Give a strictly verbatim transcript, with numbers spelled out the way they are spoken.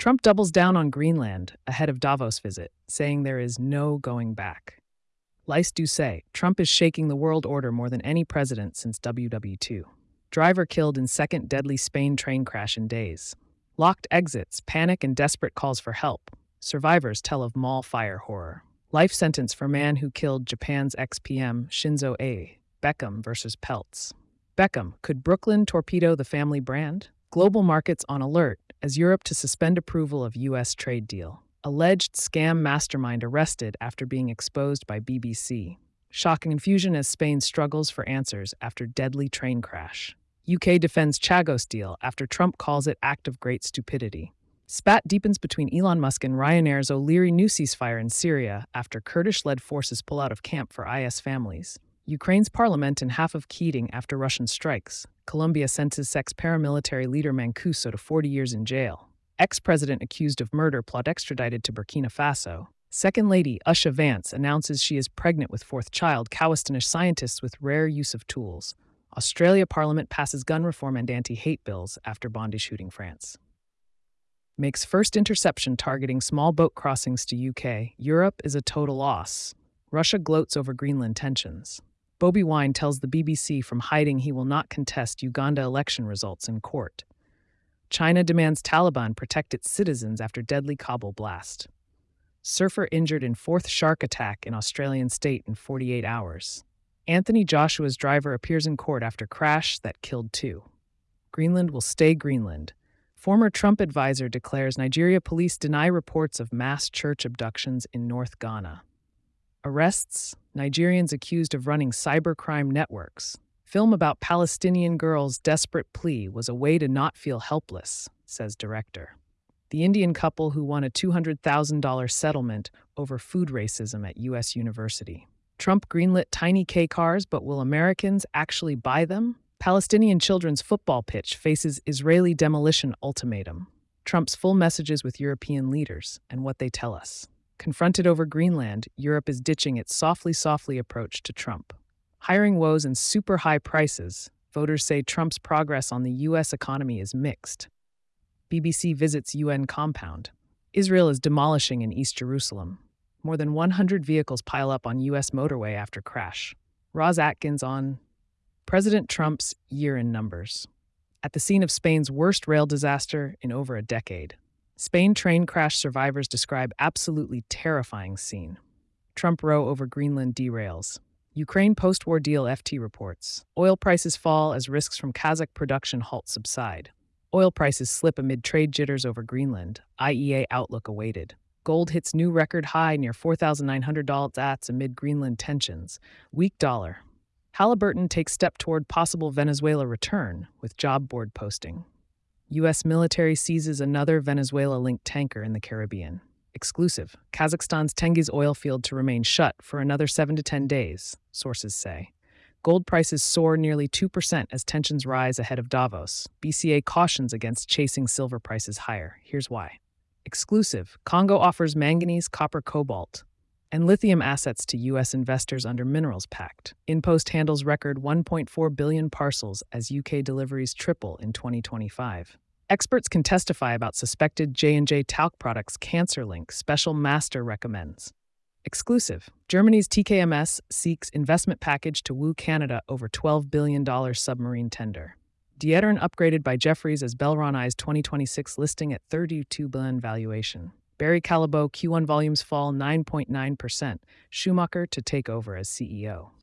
Trump doubles down on Greenland ahead of Davos visit, saying there is no going back. Lice do say, Trump is shaking the world order more than any president since W W two. Driver killed in second deadly Spain train crash in days. Locked exits, panic and desperate calls for help. Survivors tell of mall fire horror. Life sentence for man who killed Japan's ex-P M Shinzo Abe. Beckham versus Peltz. Beckham, could Brooklyn torpedo the family brand? Global markets on alert as Europe to suspend approval of U S trade deal. Alleged scam mastermind arrested after being exposed by B B C. Shocking confusion as Spain struggles for answers after deadly train crash. U K defends Chagos deal after Trump calls it act of great stupidity. Spat deepens between Elon Musk and Ryanair's O'Leary new ceasefire in Syria after Kurdish-led forces pull out of camp for I S families. Ukraine's parliament in half of Keating after Russian strikes. Colombia sentences ex-paramilitary leader Mancuso to forty years in jail. Ex-president accused of murder plot extradited to Burkina Faso. Second Lady Usha Vance announces she is pregnant with fourth child. Cowistonish scientists with rare use of tools. Australia Parliament passes gun reform and anti-hate bills after Bondi shooting France. Makes first interception targeting small boat crossings to U K. Europe is a total loss. Russia gloats over Greenland tensions. Bobi Wine tells the B B C from hiding he will not contest Uganda election results in court. China demands Taliban protect its citizens after deadly Kabul blast. Surfer injured in fourth shark attack in Australian state in forty-eight hours. Anthony Joshua's driver appears in court after crash that killed two. Greenland will stay Greenland. Former Trump advisor declares Nigeria police deny reports of mass church abductions in North Ghana. Arrests Nigerians accused of running cybercrime networks. Film about Palestinian girl's desperate plea was a way to not feel helpless, says director. The Indian couple who won a two hundred thousand dollars settlement over food racism at U S university. Trump greenlit tiny K cars, but will Americans actually buy them? Palestinian children's football pitch faces Israeli demolition ultimatum. Trump's full messages with European leaders and what they tell us. Confronted over Greenland, Europe is ditching its softly-softly approach to Trump. Hiring woes and super high prices, voters say Trump's progress on the U S economy is mixed. B B C visits U N compound. Israel is demolishing in East Jerusalem. More than one hundred vehicles pile up on U S motorway after crash. Roz Atkins on President Trump's year in numbers. At the scene of Spain's worst rail disaster in over a decade. Spain train crash survivors describe absolutely terrifying scene. Trump row over Greenland derails. Ukraine post-war deal F T reports. Oil prices fall as risks from Kazakh production halt subside. Oil prices slip amid trade jitters over Greenland. I E A outlook awaited. Gold hits new record high near four thousand nine hundred dollars amid Greenland tensions. Weak dollar. Halliburton takes step toward possible Venezuela return with job board posting. U S military seizes another Venezuela-linked tanker in the Caribbean. Exclusive. Kazakhstan's Tengiz oil field to remain shut for another seven to ten days, sources say. Gold prices soar nearly two percent as tensions rise ahead of Davos. B C A cautions against chasing silver prices higher. Here's why. Exclusive. Congo offers manganese, copper, cobalt, and lithium assets to U S investors under Minerals Pact. InPost handles record one point four billion parcels as U K deliveries triple in twenty twenty-five. Experts can testify about suspected J and J talc products cancer link, special master recommends. Exclusive. Germany's T K M S seeks investment package to woo Canada over twelve billion dollars submarine tender. D'Ieteren upgraded by Jefferies as Belron eyes twenty twenty-six listing at thirty-two billion dollars valuation. Barry Callebaut Q one volumes fall nine point nine percent. Schumacher to take over as C E O.